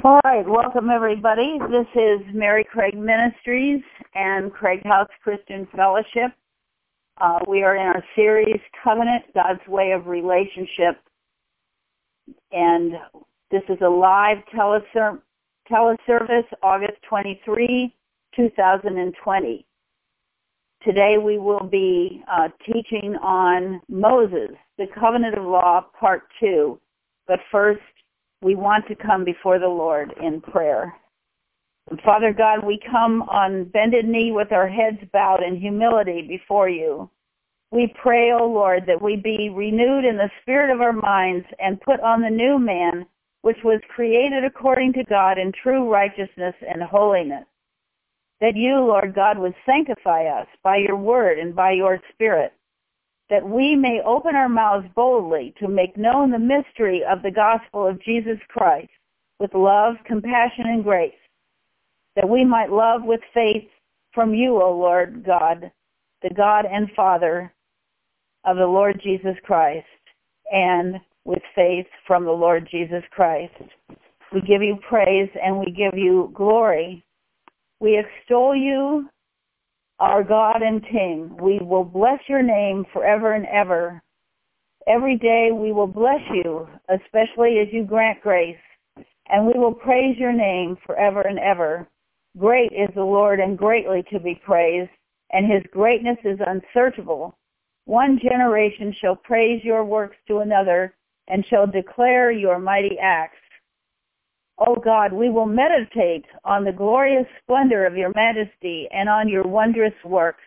All right, welcome everybody. This is Mary Craig Ministries and Craig House Christian Fellowship. We are in our series, Covenant, God's Way of Relationship. And this is a live teleservice, August 23, 2020. Today we will be teaching on Moses, the Covenant of Law, Part 2. But first, we want to come before the Lord in prayer. And Father God, we come on bended knee with our heads bowed in humility before you. We pray, O Lord, that we be renewed in the spirit of our minds and put on the new man, which was created according to God in true righteousness and holiness. That you, Lord God, would sanctify us by your word and by your spirit, that we may open our mouths boldly to make known the mystery of the gospel of Jesus Christ with love, compassion, and grace, that we might love with faith from you, O Lord God, the God and Father of the Lord Jesus Christ, and with faith from the Lord Jesus Christ. We give you praise and we give you glory. We extol you, our God and King. We will bless your name forever and ever. Every day we will bless you, especially as you grant grace, and we will praise your name forever and ever. Great is the Lord and greatly to be praised, and his greatness is unsearchable. One generation shall praise your works to another and shall declare your mighty acts. O God, we will meditate on the glorious splendor of your majesty and on your wondrous works.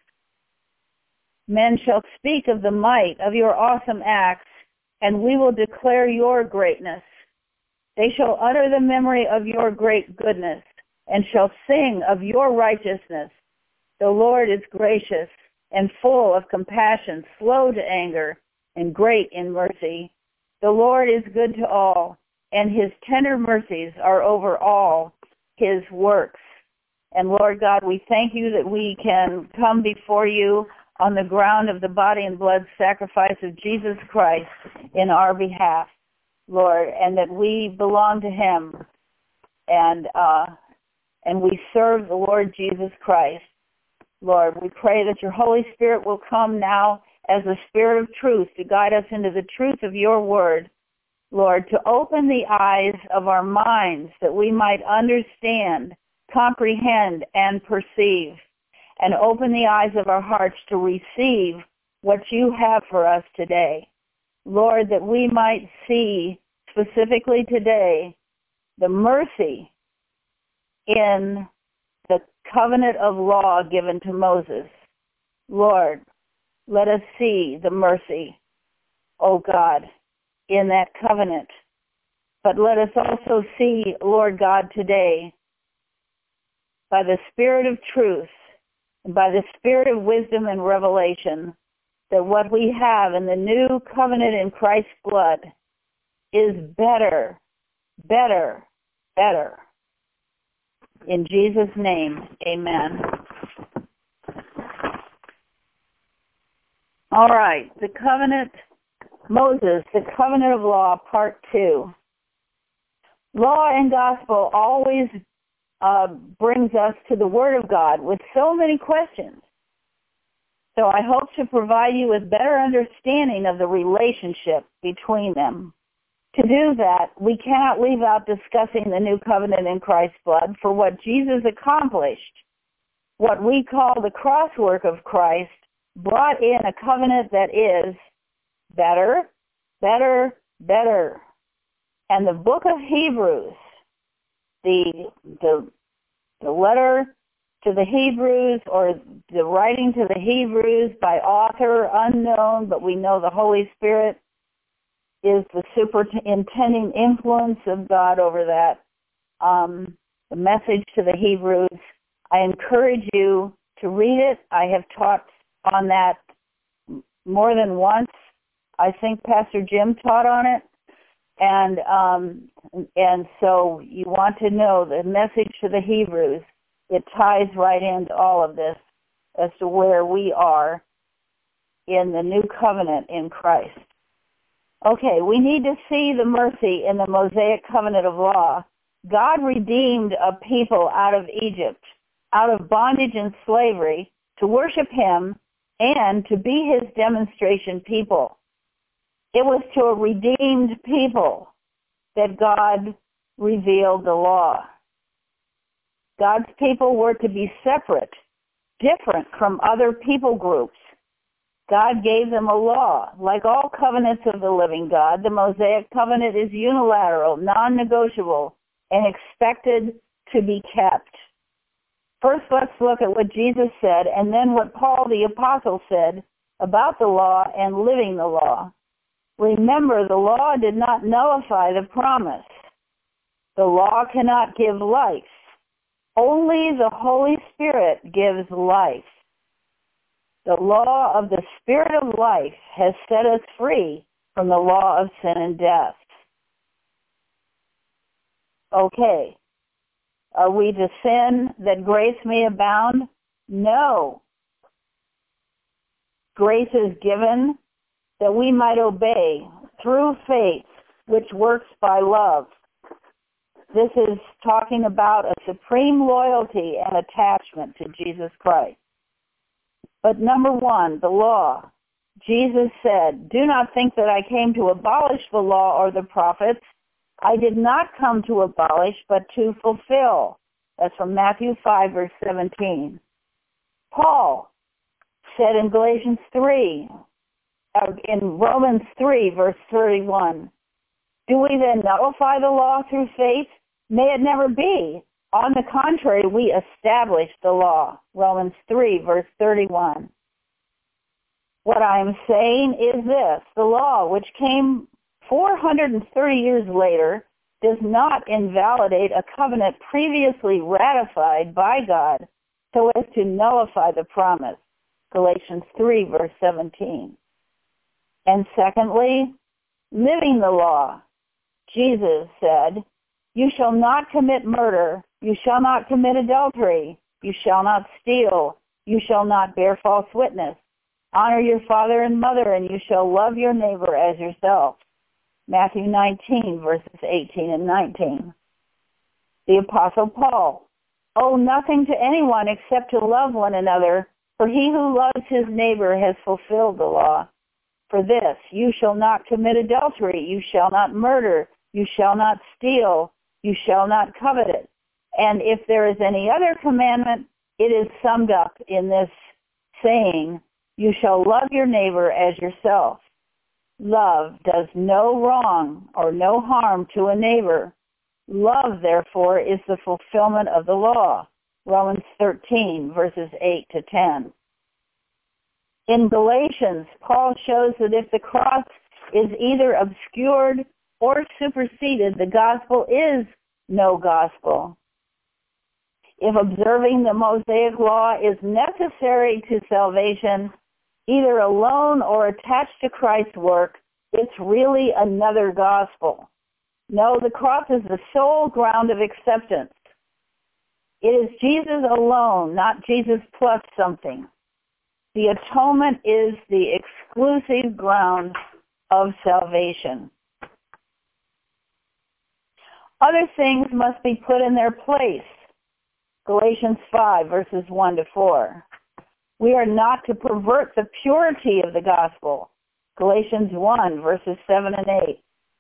Men shall speak of the might of your awesome acts, and we will declare your greatness. They shall utter the memory of your great goodness, and shall sing of your righteousness. The Lord is gracious and full of compassion, slow to anger, and great in mercy. The Lord is good to all, and his tender mercies are over all his works. And Lord God, we thank you that we can come before you on the ground of the body and blood sacrifice of Jesus Christ in our behalf, Lord, and that we belong to him, and we serve the Lord Jesus Christ. Lord, we pray that your Holy Spirit will come now as the Spirit of truth to guide us into the truth of your word, Lord, to open the eyes of our minds that we might understand, comprehend, and perceive, and open the eyes of our hearts to receive what you have for us today. Lord, that we might see specifically today the mercy in the covenant of law given to Moses. Lord, let us see the mercy, O God, in that covenant. But let us also see, Lord God, today, by the Spirit of truth, and by the Spirit of wisdom and revelation, that what we have in the new covenant in Christ's blood is better, better, better. In Jesus' name, amen. All right, the covenant, Moses, the covenant of law, part 2. Law and gospel always brings us to the Word of God with so many questions. So I hope to provide you with better understanding of the relationship between them. To do that, we cannot leave out discussing the new covenant in Christ's blood for what Jesus accomplished. What we call the cross work of Christ brought in a covenant that is better, better, better. And the book of Hebrews, the letter to the Hebrews, or the writing to the Hebrews by author unknown, but we know the Holy Spirit is the superintending influence of God over that. The message to the Hebrews, I encourage you to read it. I have taught on that more than once. I think Pastor Jim taught on it. And so you want to know the message to the Hebrews. It ties right into all of this as to where we are in the new covenant in Christ. Okay, we need to see the mercy in the Mosaic covenant of law God redeemed a people out of Egypt, out of bondage and slavery, to worship him and to be his demonstration people. It was to a redeemed people that God revealed the law. God's people were to be separate, different from other people groups. God gave them a law. Like all covenants of the living God, the Mosaic covenant is unilateral, non-negotiable, and expected to be kept. First, let's look at what Jesus said, and then what Paul the Apostle said about the law and living the law. Remember, the law did not nullify the promise. The law cannot give life. Only the Holy Spirit gives life. The law of the Spirit of life has set us free from the law of sin and death. Okay. Are we to sin that grace may abound? No. Grace is given that we might obey through faith, which works by love. This is talking about a supreme loyalty and attachment to Jesus Christ. But number one, the law. Jesus said, "Do not think that I came to abolish the law or the prophets. I did not come to abolish, but to fulfill." That's from Matthew 5, verse 17. Paul said in Galatians 3, in Romans 3, verse 31, "Do we then nullify the law through faith? May it never be. On the contrary, we establish the law." Romans 3, verse 31. What I am saying is this: the law, which came 430 years later, does not invalidate a covenant previously ratified by God so as to nullify the promise. Galatians 3, verse 17. And secondly, living the law. Jesus said, "You shall not commit murder. You shall not commit adultery. You shall not steal. You shall not bear false witness. Honor your father and mother, and you shall love your neighbor as yourself." Matthew 19, verses 18 and 19. The Apostle Paul, "Owe nothing to anyone except to love one another, for he who loves his neighbor has fulfilled the law. For this, you shall not commit adultery, you shall not murder, you shall not steal, you shall not covet it. And if there is any other commandment, it is summed up in this saying, you shall love your neighbor as yourself. Love does no wrong or no harm to a neighbor. Love, therefore, is the fulfillment of the law." Romans 13, verses 8 to 10. In Galatians, Paul shows that if the cross is either obscured or superseded, the gospel is no gospel. If observing the Mosaic law is necessary to salvation, either alone or attached to Christ's work, it's really another gospel. No, the cross is the sole ground of acceptance. It is Jesus alone, not Jesus plus something. The atonement is the exclusive ground of salvation. Other things must be put in their place. Galatians 5, verses 1 to 4. We are not to pervert the purity of the gospel. Galatians 1, verses 7 and 8.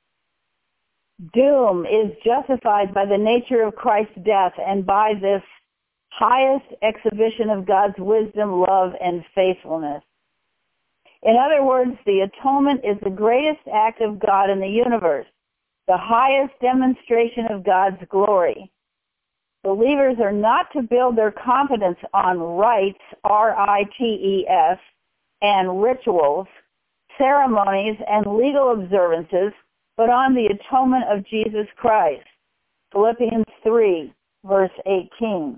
Doom is justified by the nature of Christ's death and by this highest exhibition of God's wisdom, love, and faithfulness. In other words, the atonement is the greatest act of God in the universe, the highest demonstration of God's glory. Believers are not to build their confidence on rites, R-I-T-E-S, and rituals, ceremonies, and legal observances, but on the atonement of Jesus Christ. Philippians 3, verse 18.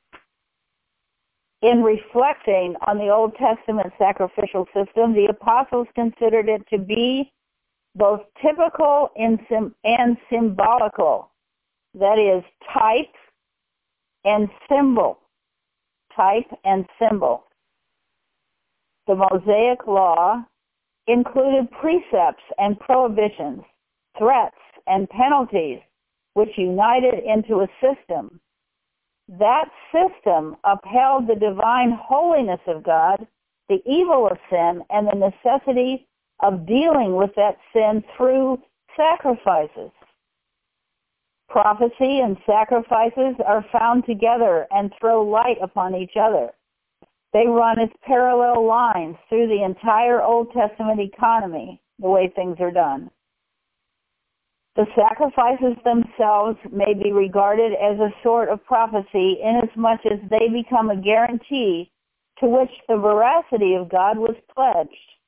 In reflecting on the Old Testament sacrificial system, the apostles considered it to be both typical and symbolical, that is, type and symbol. Type and symbol. The Mosaic law included precepts and prohibitions, threats and penalties, which united into a system. That system upheld the divine holiness of God, the evil of sin, and the necessity of dealing with that sin through sacrifices. Prophecy and sacrifices are found together and throw light upon each other. They run as parallel lines through the entire Old Testament economy, the way things are done. The sacrifices themselves may be regarded as a sort of prophecy inasmuch as they become a guarantee to which the veracity of God was pledged.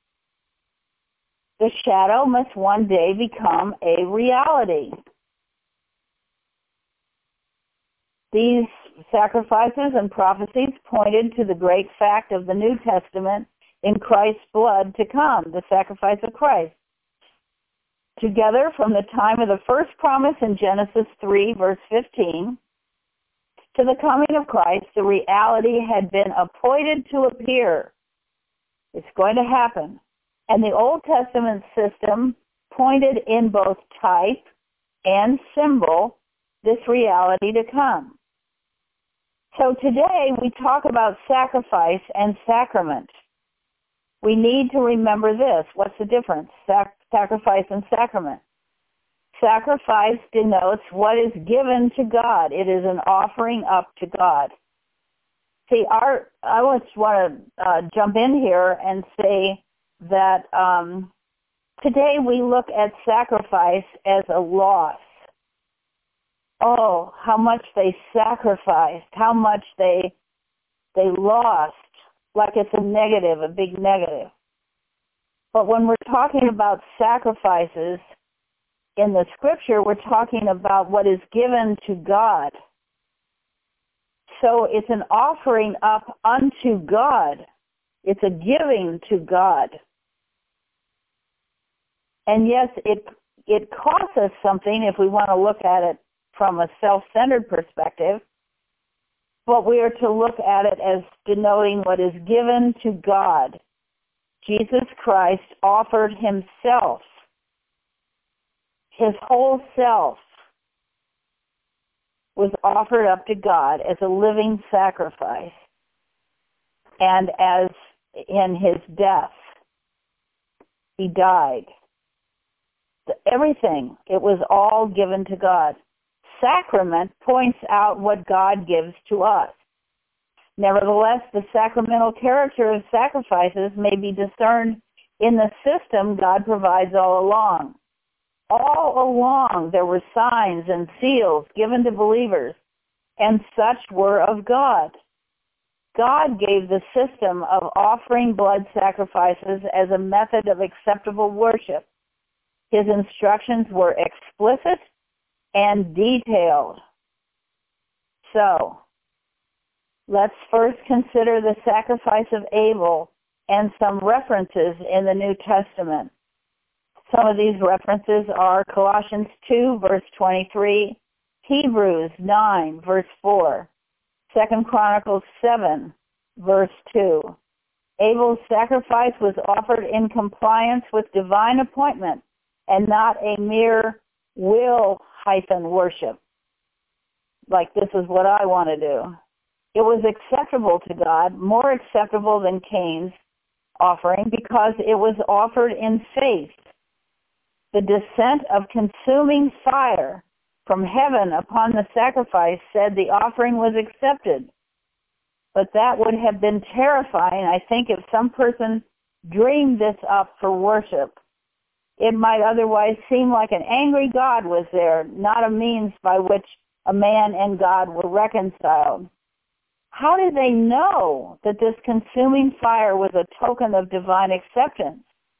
The shadow must one day become a reality. These sacrifices and prophecies pointed to the great fact of the New Testament in Christ's blood to come, the sacrifice of Christ. Together, from the time of the first promise in Genesis 3, verse 15, to the coming of Christ, the reality had been appointed to appear. It's going to happen. And the Old Testament system pointed in both type and symbol this reality to come. So today we talk about sacrifice and sacrament. We need to remember this. What's the difference? Sacrifice and sacrament. Sacrifice denotes what is given to God. It is an offering up to God. See, I just want to jump in here and say that today we look at sacrifice as a loss. Oh, how much they sacrificed, how much they lost, like it's a negative, a big negative. But when we're talking about sacrifices in the Scripture, we're talking about what is given to God. So it's an offering up unto God. It's a giving to God. And yes, it costs us something if we want to look at it from a self-centered perspective, but we are to look at it as denoting what is given to God. Jesus Christ offered himself, his whole self was offered up to God as a living sacrifice, and as in his death, he died. Everything, it was all given to God. Sacrament points out what God gives to us. Nevertheless, the sacramental character of sacrifices may be discerned in the system God provides all along. All along there were signs and seals given to believers, and such were of God. God gave the system of offering blood sacrifices as a method of acceptable worship. His instructions were explicit and detailed. So, let's first consider the sacrifice of Abel and some references in the New Testament. Some of these references are Colossians 2, verse 23, Hebrews 9, verse 4, 2 Chronicles 7, verse 2. Abel's sacrifice was offered in compliance with divine appointment and not a mere will-worship, like this is what I want to do. It was acceptable to God, more acceptable than Cain's offering, because it was offered in faith. The descent of consuming fire from heaven upon the sacrifice said the offering was accepted. But that would have been terrifying, I think, if some person dreamed this up for worship. It might otherwise seem like an angry God was there, not a means by which a man and God were reconciled. How did they know that this consuming fire was a token of divine acceptance?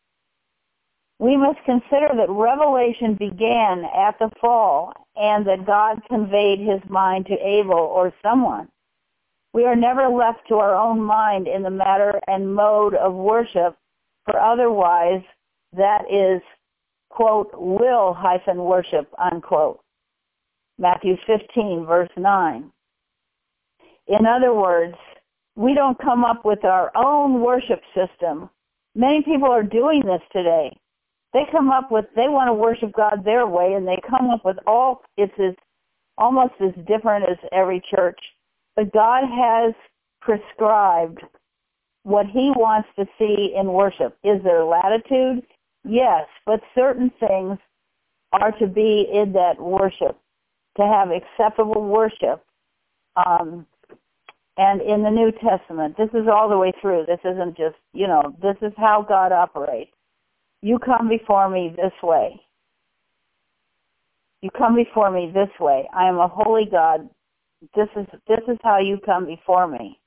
We must consider that revelation began at the fall and that God conveyed his mind to Abel or someone. We are never left to our own mind in the matter and mode of worship, for otherwise that is, quote, will-worship, unquote. Matthew 15, verse 9. In other words, we don't come up with our own worship system. Many people are doing this today. They want to worship God their way, and they come up with almost as different as every church. But God has prescribed what he wants to see in worship. Is there latitude? Yes, but certain things are to be in that worship, to have acceptable worship. And in the New Testament, this is all the way through. This isn't just, this is how God operates. You come before me this way. You come before me this way. I am a holy God. This is how you come before me.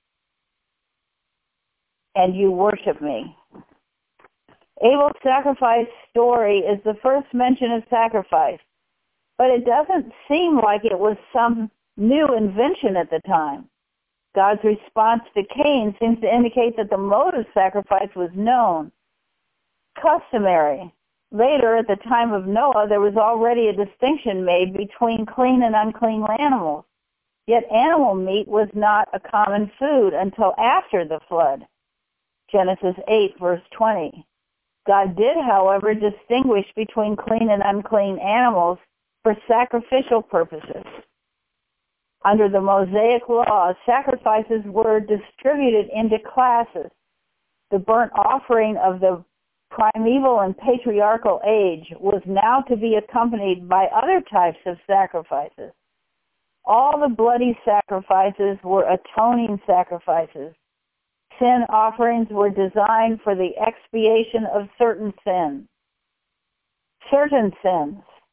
And you worship me. Abel's sacrifice story is the first mention of sacrifice, but it doesn't seem like it was some new invention at the time. God's response to Cain seems to indicate that the mode of sacrifice was known, customary. Later, at the time of Noah, there was already a distinction made between clean and unclean animals. Yet animal meat was not a common food until after the flood. Genesis 8, verse 20. God did, however, distinguish between clean and unclean animals for sacrificial purposes. Under the Mosaic law, sacrifices were distributed into classes. The burnt offering of the primeval and patriarchal age was now to be accompanied by other types of sacrifices. All the bloody sacrifices were atoning sacrifices. Sin offerings were designed for the expiation of certain sins. Certain sins,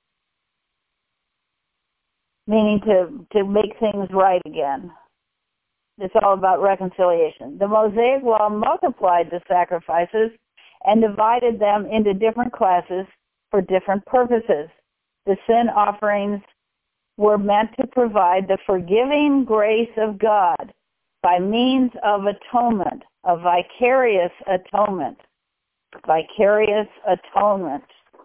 meaning to make things right again. It's all about reconciliation. The Mosaic law multiplied the sacrifices and divided them into different classes for different purposes. The sin offerings were meant to provide the forgiving grace of God by means of atonement, a vicarious atonement. Vicarious atonement.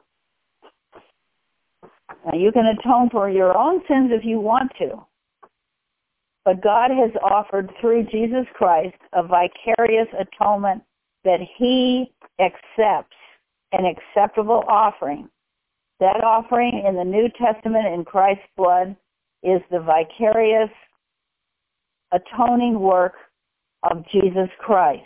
Now, you can atone for your own sins if you want to, but God has offered through Jesus Christ a vicarious atonement that he accepts, an acceptable offering. That offering in the New Testament in Christ's blood is the vicarious atoning work of Jesus Christ.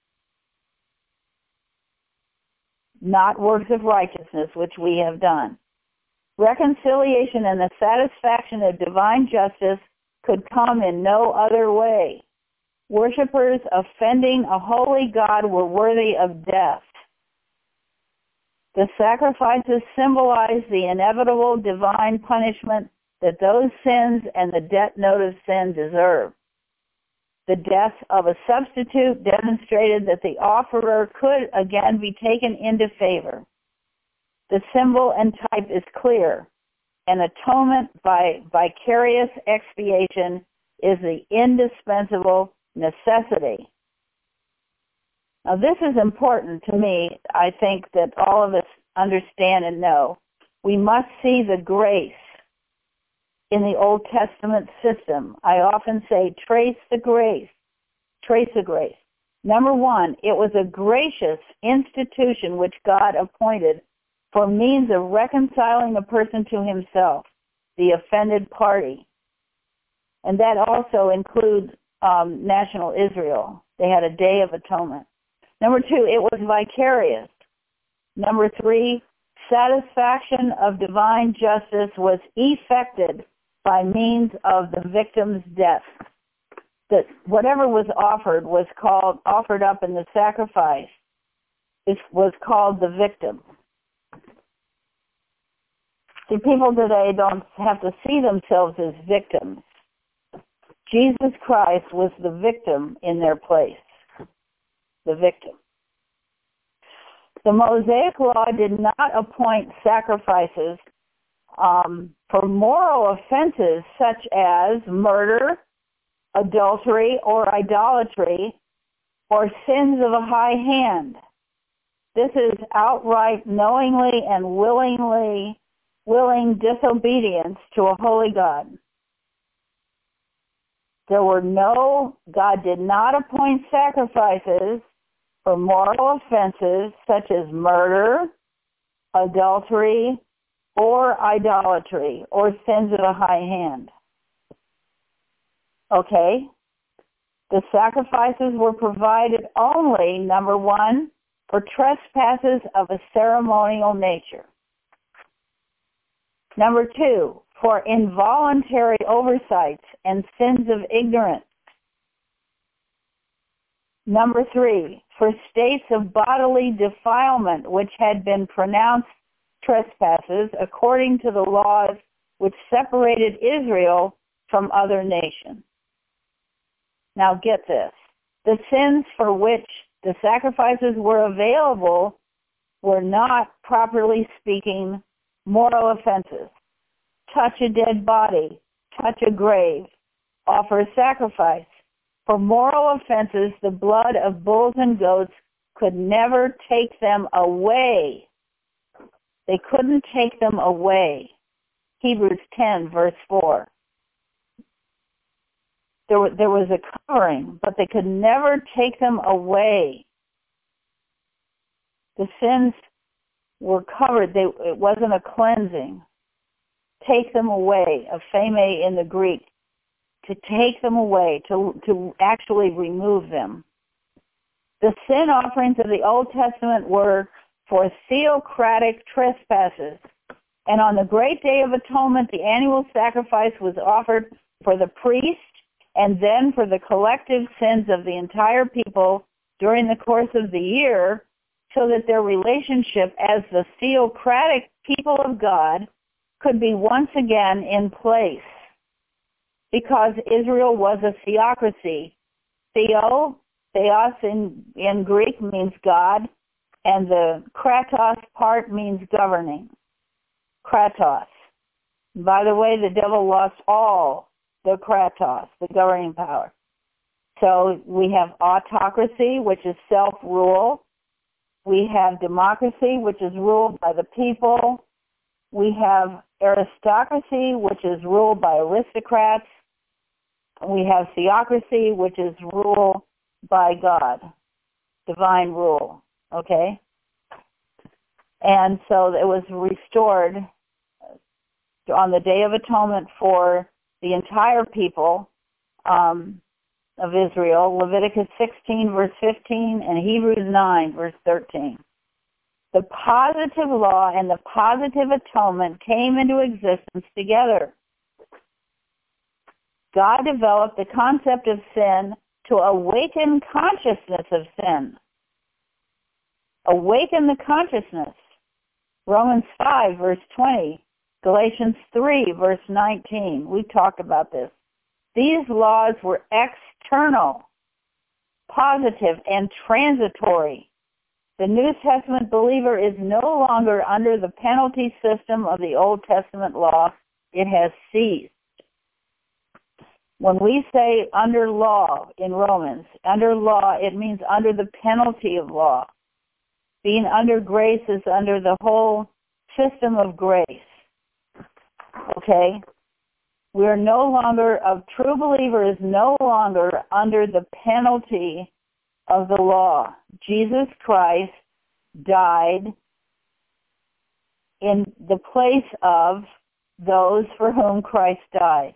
Not works of righteousness which we have done. Reconciliation and the satisfaction of divine justice could come in no other way. Worshippers offending a holy God were worthy of death. The sacrifices symbolize the inevitable divine punishment that those sins and the debt note of sin deserve. The death of a substitute demonstrated that the offerer could again be taken into favor. The symbol and type is clear. An atonement by vicarious expiation is the indispensable necessity. Now, this is important to me. I think that all of us understand and know. We must see the grace in the Old Testament system. I often say, trace the grace. Trace the grace. Number one, it was a gracious institution which God appointed for means of reconciling a person to himself, the offended party. And that also includes national Israel. They had a Day of Atonement. Number two, it was vicarious. Number three, satisfaction of divine justice was effected by means of the victim's death. That whatever was offered up in the sacrifice, it was called the victim. See, people today don't have to see themselves as victims. Jesus Christ was the victim in their place. The victim. The Mosaic Law did not appoint sacrifices for moral offenses such as murder, adultery, or idolatry, or sins of a high hand. This is outright knowingly and willing disobedience to a holy God. God did not appoint sacrifices for moral offenses such as murder, adultery, or idolatry, or sins of a high hand. Okay? The sacrifices were provided only, number one, for trespasses of a ceremonial nature. Number two, for involuntary oversights and sins of ignorance. Number three, for states of bodily defilement which had been pronounced trespasses according to the laws which separated Israel from other nations. Now get this. The sins for which the sacrifices were available were not, properly speaking, moral offenses. Touch a dead body, touch a grave, offer a sacrifice. For moral offenses, the blood of bulls and goats could never take them away. They couldn't take them away. Hebrews 10, verse 4. There was a covering, but they could never take them away. The sins were covered. It wasn't a cleansing. Take them away, apheme in the Greek. To take them away, to actually remove them. The sin offerings of the Old Testament were for theocratic trespasses. And on the great day of atonement, the annual sacrifice was offered for the priest and then for the collective sins of the entire people during the course of the year, so that their relationship as the theocratic people of God could be once again in place. Because Israel was a theocracy. Theos in Greek means God, and the kratos part means governing. Kratos. By the way, the devil lost all the kratos, the governing power. So we have autocracy, which is self-rule. We have democracy, which is ruled by the people. We have aristocracy, which is ruled by aristocrats. We have theocracy, which is rule by God, divine rule, okay? And so it was restored on the Day of Atonement for the entire people of Israel, Leviticus 16, verse 15, and Hebrews 9, verse 13. The positive law and the positive atonement came into existence together. God developed the concept of sin to awaken consciousness of sin. Awaken the consciousness. Romans 5, verse 20. Galatians 3, verse 19. We talked about this. These laws were external, positive, and transitory. The New Testament believer is no longer under the penalty system of the Old Testament law. It has ceased. When we say under law in Romans, under law, it means under the penalty of law. Being under grace is under the whole system of grace. Okay? We are no longer, a true believer is no longer under the penalty of the law. Jesus Christ died in the place of those for whom Christ died.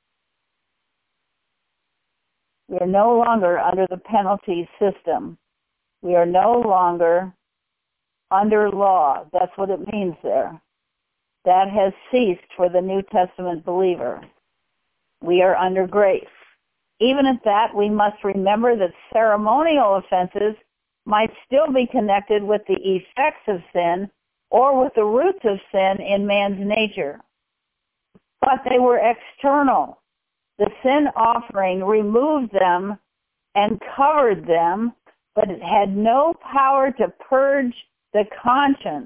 We are no longer under the penalty system. We are no longer under law. That's what it means there. That has ceased for the New Testament believer. We are under grace. Even at that, we must remember that ceremonial offenses might still be connected with the effects of sin or with the roots of sin in man's nature. But they were external. The sin offering removed them and covered them, but it had no power to purge the conscience.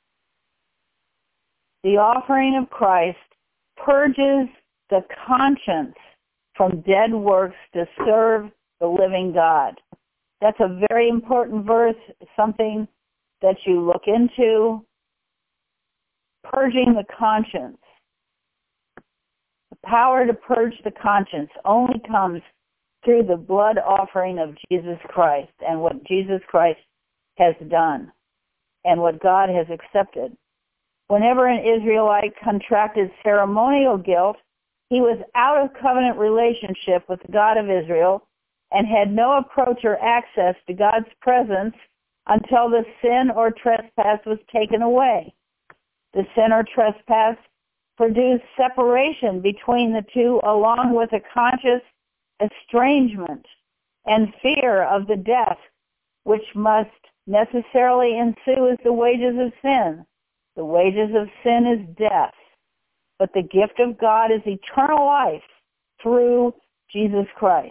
The offering of Christ purges the conscience from dead works to serve the living God. That's a very important verse, something that you look into. Purging the conscience. The power to purge the conscience only comes through the blood offering of Jesus Christ and what Jesus Christ has done. and what God has accepted. Whenever an Israelite contracted ceremonial guilt, he was out of covenant relationship with the God of Israel and had no approach or access to God's presence until the sin or trespass was taken away. The sin or trespass produced separation between the two, along with a conscious estrangement and fear of the death which must necessarily ensue as the wages of sin. The wages of sin is death, but the gift of God is eternal life through Jesus Christ.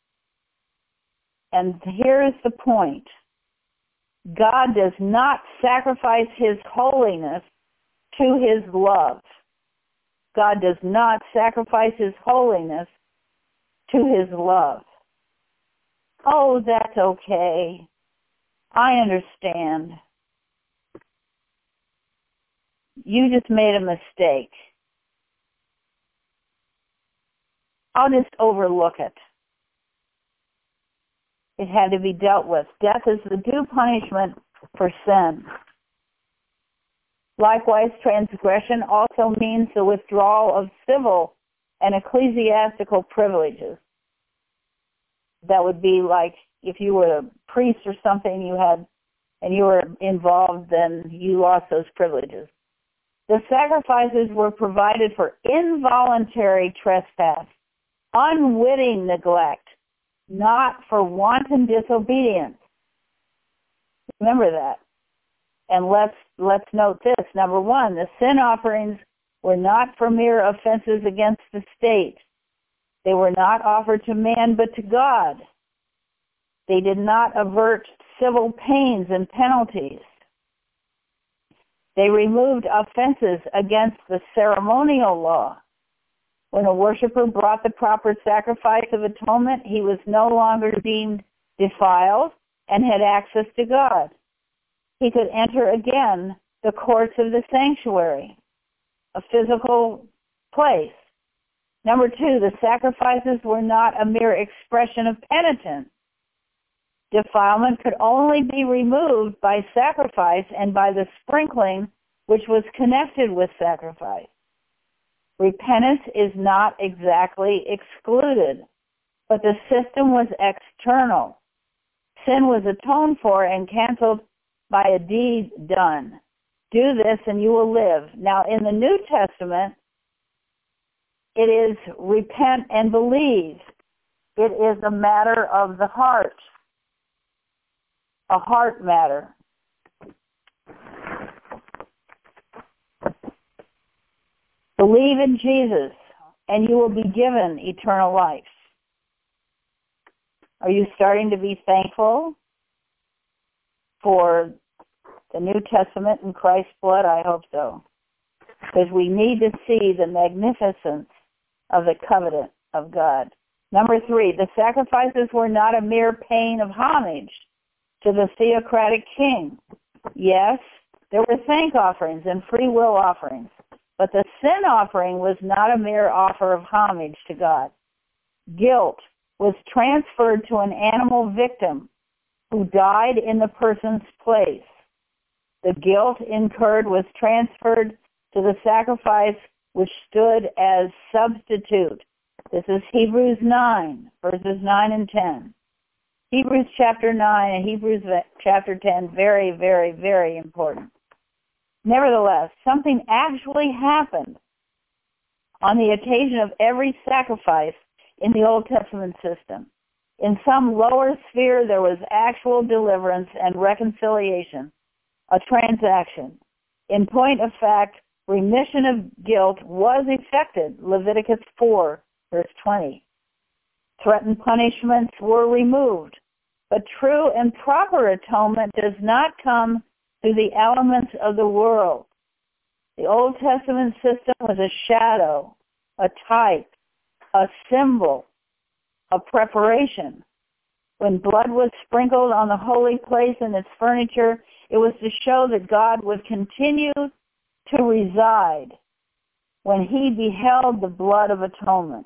And here is the point. God does not sacrifice his holiness to his love. God does not sacrifice his holiness to his love. Oh, that's okay. I understand. You just made a mistake. I'll just overlook it. It had to be dealt with. Death is the due punishment for sin. Likewise, transgression also means the withdrawal of civil and ecclesiastical privileges. That would be like if you were a priest or something and you were involved, then you lost those privileges. The sacrifices were provided for involuntary trespass, unwitting neglect, not for wanton disobedience. Remember that. And let's note this. Number one, the sin offerings were not for mere offenses against the state. They were not offered to man but to God. They did not avert civil pains and penalties. They removed offenses against the ceremonial law. When a worshiper brought the proper sacrifice of atonement, he was no longer deemed defiled and had access to God. He could enter again the courts of the sanctuary, a physical place. Number two, the sacrifices were not a mere expression of penitence. Defilement could only be removed by sacrifice and by the sprinkling which was connected with sacrifice. Repentance is not exactly excluded, but the system was external. Sin was atoned for and canceled by a deed done. Do this and you will live. Now, in the New Testament, it is repent and believe. It is a matter of the heart, a heart matter. Believe in Jesus, and you will be given eternal life. Are you starting to be thankful for the New Testament and Christ's blood? I hope so. Because we need to see the magnificence of the covenant of God. Number three, the sacrifices were not a mere paying of homage to the theocratic king. Yes, there were thank offerings and free will offerings, but the sin offering was not a mere offer of homage to God. Guilt was transferred to an animal victim who died in the person's place. The guilt incurred was transferred to the sacrifice which stood as substitute. This is Hebrews 9, verses 9 and 10. Hebrews chapter 9 and Hebrews chapter 10, very, very, very important. Nevertheless, something actually happened on the occasion of every sacrifice in the Old Testament system. In some lower sphere, there was actual deliverance and reconciliation, a transaction. In point of fact, remission of guilt was effected, Leviticus 4, verse 20. Threatened punishments were removed, but true and proper atonement does not come through the elements of the world. The Old Testament system was a shadow, a type, a symbol, a preparation. When blood was sprinkled on the holy place and its furniture, it was to show that God would continue to reside when he beheld the blood of atonement.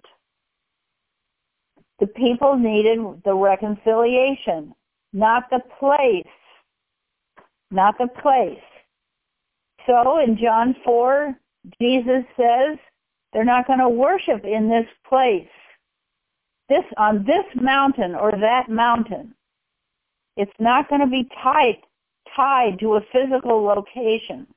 The people needed the reconciliation, not the place, not the place. So in John 4, Jesus says they're not going to worship in this place, on this mountain or that mountain. It's not going to be tied to a physical location.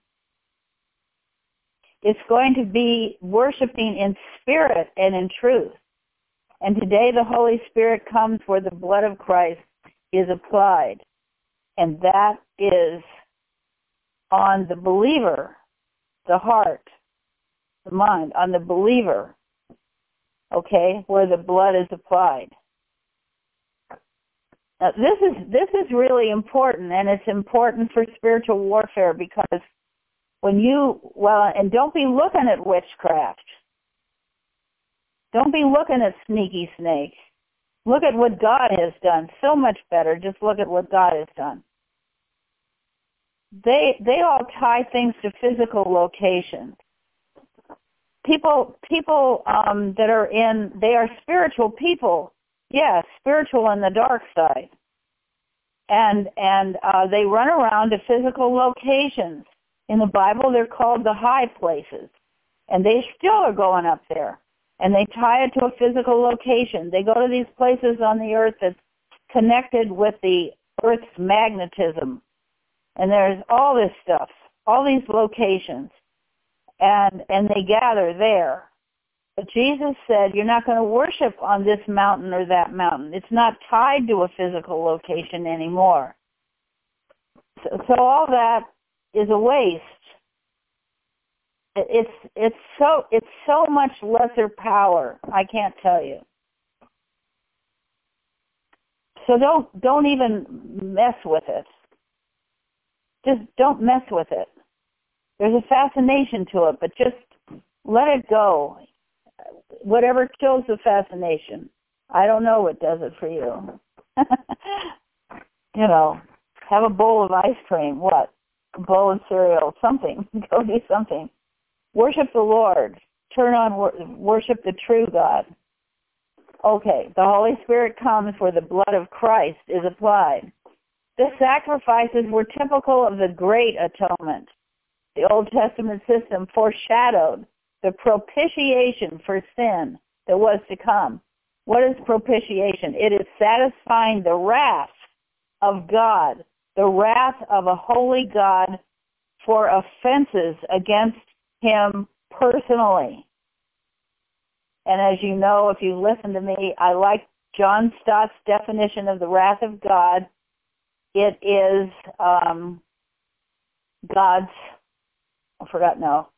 It's going to be worshiping in spirit and in truth. And today the Holy Spirit comes where the blood of Christ is applied. And that is on the believer, the heart, the mind, on the believer, okay, where the blood is applied. Now, this is really important, and it's important for spiritual warfare because and don't be looking at witchcraft. Don't be looking at sneaky snake. Look at what God has done. So much better. Just look at what God has done. They all tie things to physical locations. People that are spiritual people. Yes, spiritual on the dark side. And they run around to physical locations. In the Bible, they're called the high places. And they still are going up there. And they tie it to a physical location. They go to these places on the earth that's connected with the earth's magnetism. And there's all this stuff, all these locations. And they gather there. But Jesus said, you're not going to worship on this mountain or that mountain. It's not tied to a physical location anymore. So all that is a waste. It's so much lesser power. I can't tell you. So don't even mess with it. Just don't mess with it. There's a fascination to it, but just let it go. Whatever kills the fascination. I don't know what does it for you. Have a bowl of ice cream. What? A bowl of cereal. Something. Go do something. Worship the Lord. Worship the true God. Okay, the Holy Spirit comes where the blood of Christ is applied. The sacrifices were typical of the Great Atonement. The Old Testament system foreshadowed the propitiation for sin that was to come. What is propitiation? It is satisfying the wrath of God, the wrath of a holy God for offenses against him personally. And as you know, if you listen to me, I like John Stott's definition of the wrath of God. It is God's, I forgot now.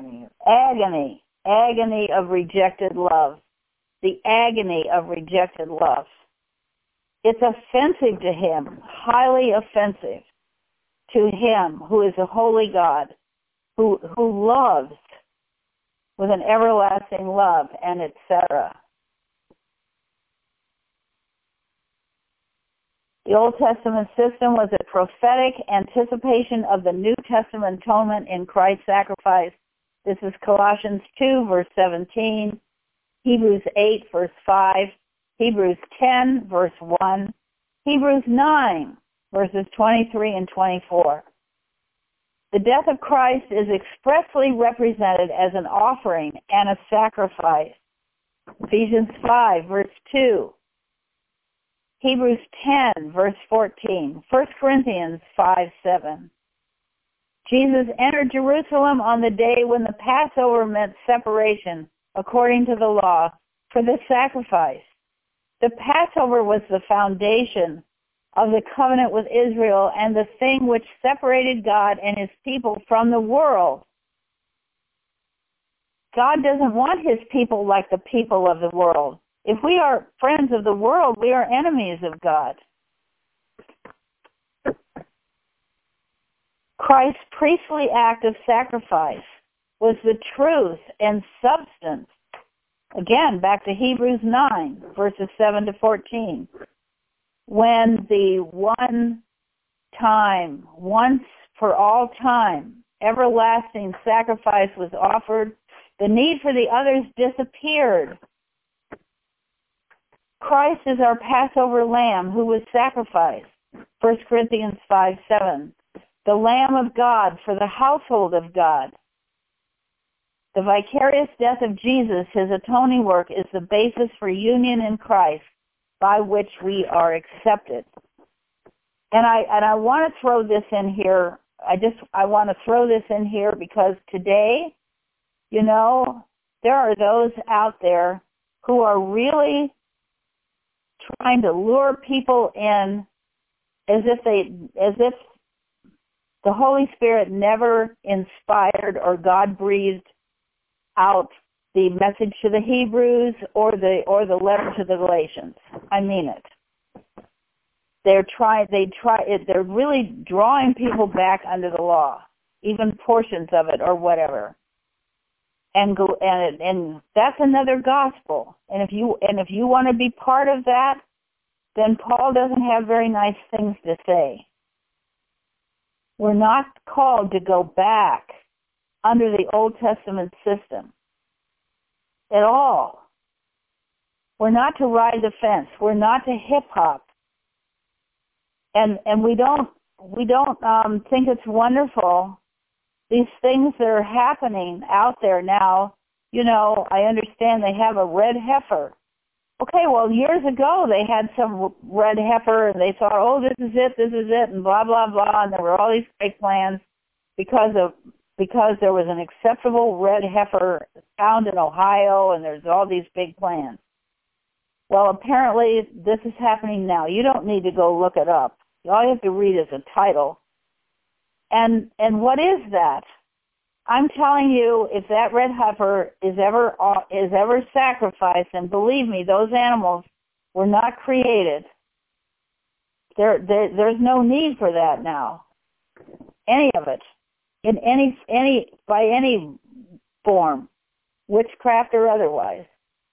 Agony of rejected love. The agony of rejected love. It's offensive to him, highly offensive to him who is a holy God, who loves with an everlasting love, and etc. The Old Testament system was a prophetic anticipation of the New Testament atonement in Christ's sacrifice. This is Colossians 2, verse 17, Hebrews 8, verse 5, Hebrews 10, verse 1, Hebrews 9, verses 23 and 24. The death of Christ is expressly represented as an offering and a sacrifice. Ephesians 5, verse 2. Hebrews 10, verse 14. 1 Corinthians 5, 7. Jesus entered Jerusalem on the day when the Passover meant separation, according to the law, for the sacrifice. The Passover was the foundation of the covenant with Israel and the thing which separated God and his people from the world. God doesn't want his people like the people of the world. If we are friends of the world, we are enemies of God. Christ's priestly act of sacrifice was the truth and substance. Again, back to Hebrews 9, verses 7 to 14. When the one time, once for all time, everlasting sacrifice was offered, the need for the others disappeared. Christ is our Passover lamb who was sacrificed. 1 Corinthians 5, 7. the Lamb of God for the household of God. The vicarious death of Jesus, his atoning work, is the basis for union in Christ by which we are accepted. And I want to throw this in here. I want to throw this in here because today, you know, there are those out there who are really trying to lure people in as if the Holy Spirit never inspired or God breathed out the message to the Hebrews or the letter to the Galatians. I mean it. They're really drawing people back under the law, even portions of it or whatever. And that's another gospel. And if you want to be part of that, then Paul doesn't have very nice things to say. We're not called to go back under the Old Testament system at all. We're not to ride the fence. We're not to hip hop. And we don't think it's wonderful. These things that are happening out there now, you know, I understand they have a red heifer. Okay, well, years ago they had some red heifer and they thought, oh, this is it, and blah, blah, blah, and there were all these great plans because there was an acceptable red heifer found in Ohio and there's all these big plans. Well, apparently this is happening now. You don't need to go look it up. All you have to read is a title. And what is that? I'm telling you, if that red heifer is ever sacrificed, and believe me, those animals were not created. There's no need for that now. Any of it, in by any form, witchcraft or otherwise.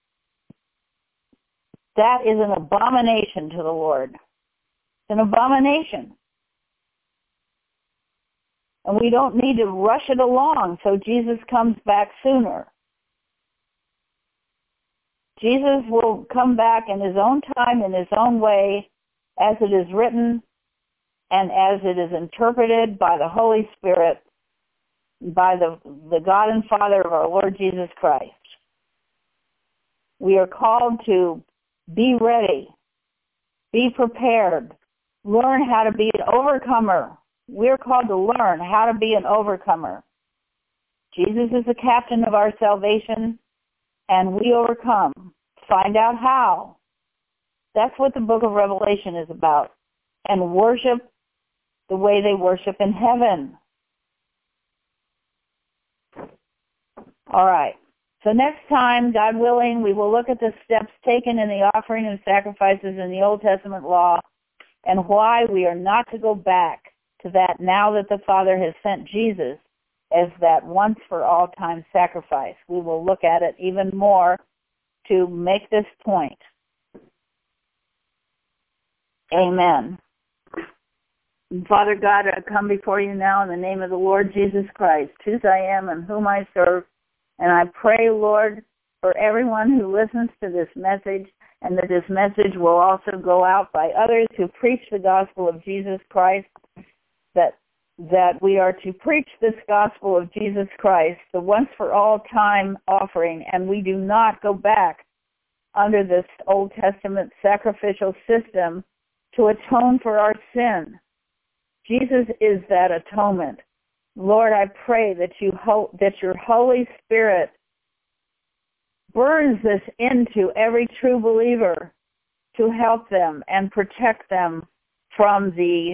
That is an abomination to the Lord. It's an abomination. And we don't need to rush it along so Jesus comes back sooner. Jesus will come back in his own time, in his own way, as it is written and as it is interpreted by the Holy Spirit, by the God and Father of our Lord Jesus Christ. We are called to be ready, be prepared, learn how to be an overcomer. We're called to learn how to be an overcomer. Jesus is the captain of our salvation, and we overcome. Find out how. That's what the book of Revelation is about. And worship the way they worship in heaven. All right. So next time, God willing, we will look at the steps taken in the offering and sacrifices in the Old Testament law and why we are not to go back to that now that the Father has sent Jesus as that once-for-all-time sacrifice. We will look at it even more to make this point. Amen. And Father God, I come before you now in the name of the Lord Jesus Christ, whose I am and whom I serve. And I pray, Lord, for everyone who listens to this message, and that this message will also go out by others who preach the gospel of Jesus Christ, that we are to preach this gospel of Jesus Christ, the once-for-all-time offering, and we do not go back under this Old Testament sacrificial system to atone for our sin. Jesus is that atonement. Lord, I pray that your Holy Spirit burns this into every true believer to help them and protect them from the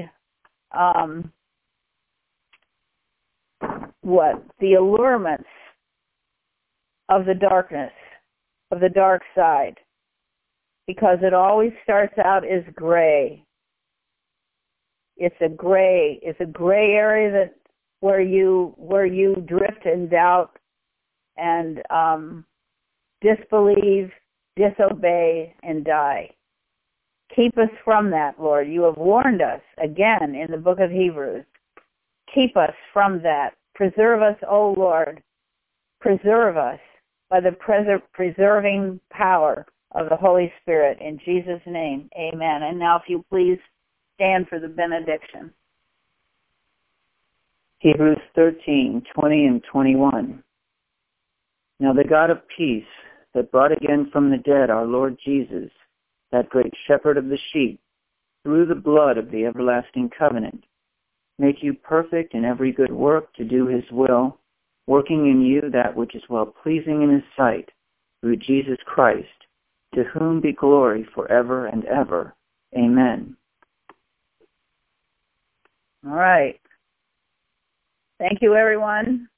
allurements of the darkness, of the dark side, because it always starts out as gray. It's a gray area where you drift in doubt and disbelieve, disobey, and die. Keep us from that, Lord. You have warned us again in the book of Hebrews. Keep us from that. Preserve us, O Lord. Preserve us by the preserving power of the Holy Spirit. In Jesus' name, amen. And now if you please stand for the benediction. Hebrews 13:20 and 21. Now the God of peace, that brought again from the dead our Lord Jesus, that great shepherd of the sheep, through the blood of the everlasting covenant, make you perfect in every good work to do his will, working in you that which is well-pleasing in his sight, through Jesus Christ, to whom be glory forever and ever. Amen. All right. Thank you, everyone.